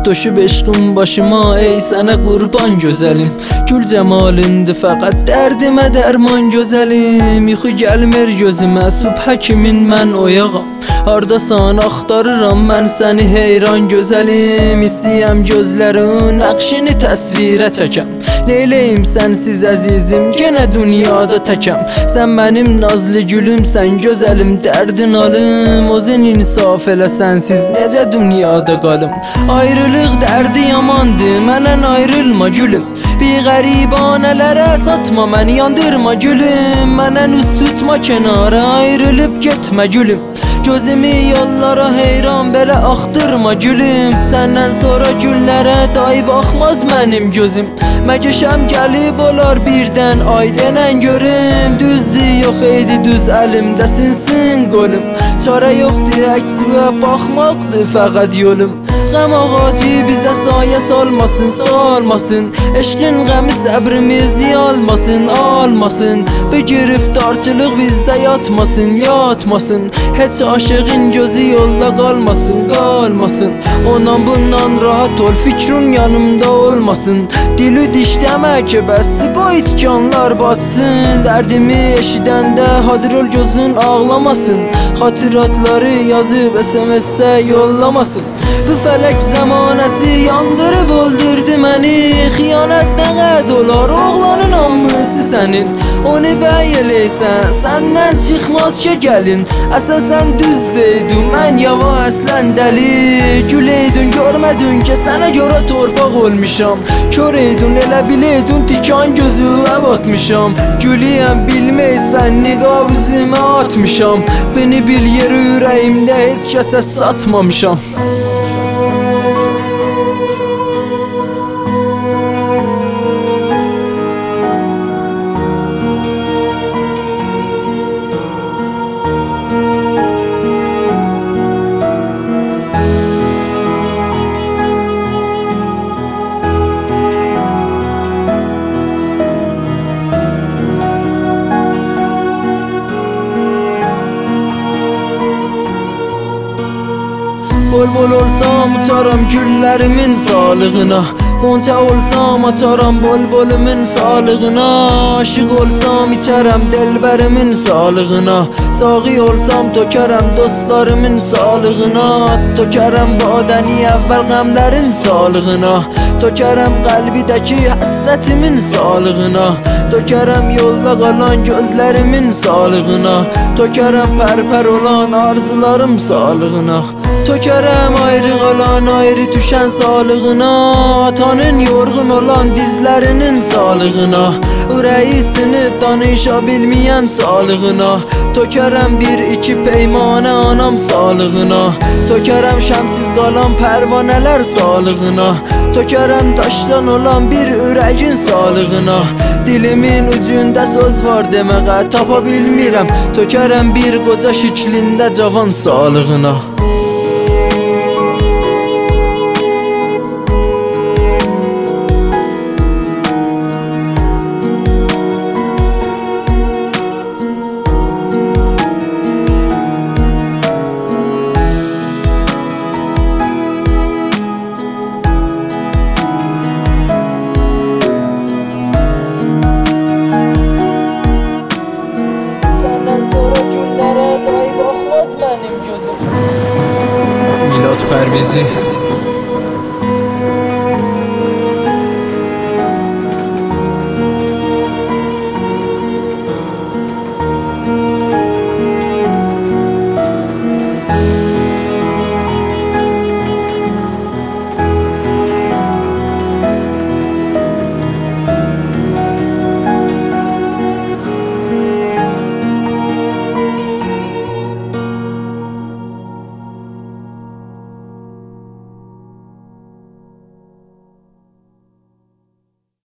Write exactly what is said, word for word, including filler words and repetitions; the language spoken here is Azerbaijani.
Toşub eşqim başıma, ey sənə qurban gözəlim. Gül cəmalındır fəqət dərdimə dərman gözəlim. Yuxu gəlmir gözümə, subhə kimin mən oyağam. Hardasan axtarıram mən səni heyran gözəlim. İstəyəm gözlərin nəqşini təsvirə çəkəm. Neyləyim sənsiz əzizim, genə dünyada təkəm. Sən mənim nazlı gülüm, sən gözəlim, dərdin alım. Özün insaf elə sənsiz, necə dünyada qalım. Ayrılıq dərdi yamandır, məndən ayrılma gülüm. Bir qəribanələrə satma məni, yandırma gülüm. Məndən üst tutma kənara, ayrılıb getmə gülüm. Gözümü yollara heyran belə axtırma gülüm. Səndən sonra günlərə day baxmaz mənim gözüm. Məgəşəm gəlib olar birdən ailənən görüm. Düzdür yox eydi düz əlimdə sinsin qolum. Çarə yoxdur əksinə baxmaqdır fəqət yolum. Qəm ağacı bizə sayə salmasın, salmasın. Eşqin qəmi səbrimizi almasın, almasın. Bu giriftarçılıq bizdə yatmasın, yatmasın. Heç aşığın gözü yolda qalmasın, qalmasın. Ondan bundan rahat ol, fikrin yanımda olmasın. Dili dişləmə ki bəs, qoy tikanlar batsın. Dərdimi eşidəndə hadir ol gözün ağlamasın. Xatiratları yazıb S M S-də yollamasın. Bu fələk zamanəsi yandırıb öldürdü məni. Xiyanət nə qəd olar, oğlanın namusu sənin. Onu bəy eləysən, səndən çıxmaz ki gəlin. Əsasən düz deydin, mən yava əslən dəli. Gül eydin, görmədin ki sənə görə torpaq olmuşam. Kör eydin, elə bileydin, tikan gözüvə batmışam. Gülüyəm, bilməysən, niqab üzümə atmışam. Beni bil yeri ürəyimdə heç kəsə satmamışam. Bol bol olsam uçaram güllərimin sağlığına. Qonça olsam açaram bol bolumun sağlığına. Aşıq olsam içərəm delbərimin sağlığına. Sağı olsam tökərəm dostlarımın sağlığına. Tökərəm badəni əvvəl qəmlərin sağlığına. Tökərəm qəlbidəki həsrətimin sağlığına. Tökərəm yolda qalan gözlərimin sağlığına. Tökərəm pərpər olan arzularım sağlığına. Tökərəm ayrı qalan ayrı düşən sağlığına. Atanın yorğun olan dizlərinin sağlığına. Ürəyi sinib danışa bilməyən sağlığına. Tökərəm bir iki peymanə anam sağlığına. Tökərəm şəmsiz qalan pərvanələr sağlığına. Tökərəm daşdan olan bir ürəyin sağlığına. Dilimin ucunda söz var deməyə tapa bilmirəm. Tökərəm bir qoca şiklində cavan sağlığına.